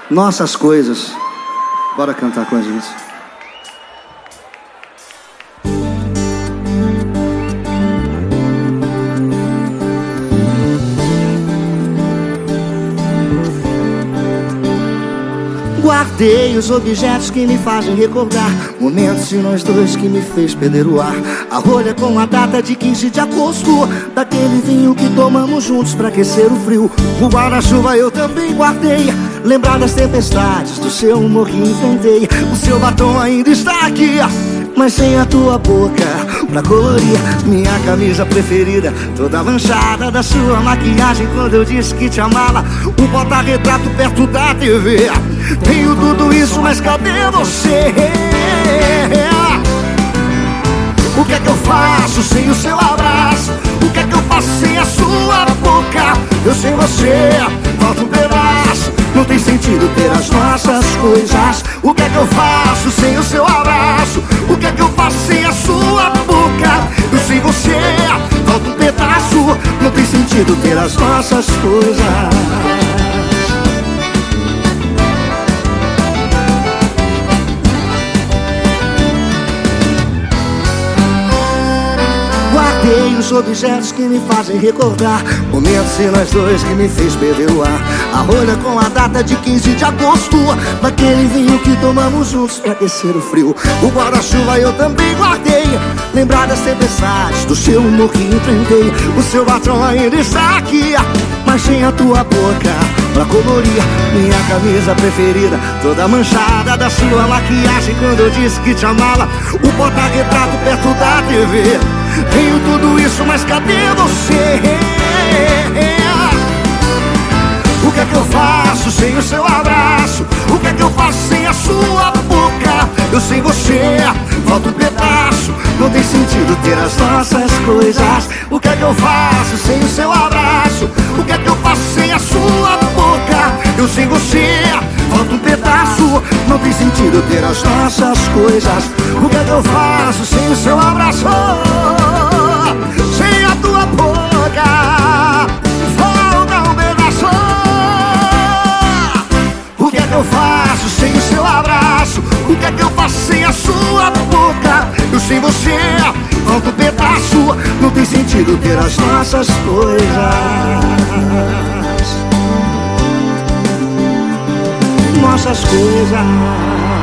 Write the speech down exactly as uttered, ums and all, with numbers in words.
Nossas coisas. Bora cantar com a gente. Guardei os objetos que me fazem recordar momentos de nós dois que me fez perder o ar. A rolha com a data de quinze de agosto, daquele vinho que tomamos juntos pra aquecer o frio. O guarda-chuva eu também guardei, lembrar das tempestades, do seu humor que inventei. O seu batom ainda está aqui, mas sem a tua boca pra colorir minha camisa preferida, toda manchada da sua maquiagem quando eu disse que te amava. Um porta-retrato perto da T V. Tenho tudo isso, mas cadê você? O que é que eu faço sem o seu abraço? O que é que eu faço sem a sua boca? Eu sem você, falta um pedaço. Não tem sentido ter as nossas coisas. O que é que eu faço sem o seu abraço? O que é que eu faço sem a sua boca? Eu sem você, falta um pedaço. Não tem sentido ter as nossas coisas. Guardei os objetos que me fazem recordar momentos de nós dois que me fez perder o ar. A rolha com a data de quinze de agosto, daquele vinho que tomamos juntos pra aquecer o frio. O guarda-chuva eu também guardei, lembrar das tempestades, do seu humor que enfrentei. O seu batom ainda está aqui, mas sem a tua boca pra colorir minha camisa preferida, toda manchada da sua maquiagem quando eu disse que te amava. O porta-retrato perto da T V. Tenho tudo isso, mas cadê você? O que é que eu faço sem o seu abraço? O que é que eu faço sem a sua boca? Eu sem você, falta um pedaço. Não tem sentido ter as nossas coisas. O que é que eu faço sem o seu abraço? O que é que eu faço sem a sua boca? Eu sem você, falta um pedaço. Não tem sentido ter as nossas coisas. O que é que eu faço sem o seu abraço? Sem a tua boca, falta um pedaço. O que é que eu faço sem o seu abraço? O que é que eu faço sem a sua boca? Eu sem você, falta um pedaço. Não tem sentido ter as nossas coisas. Nossas coisas.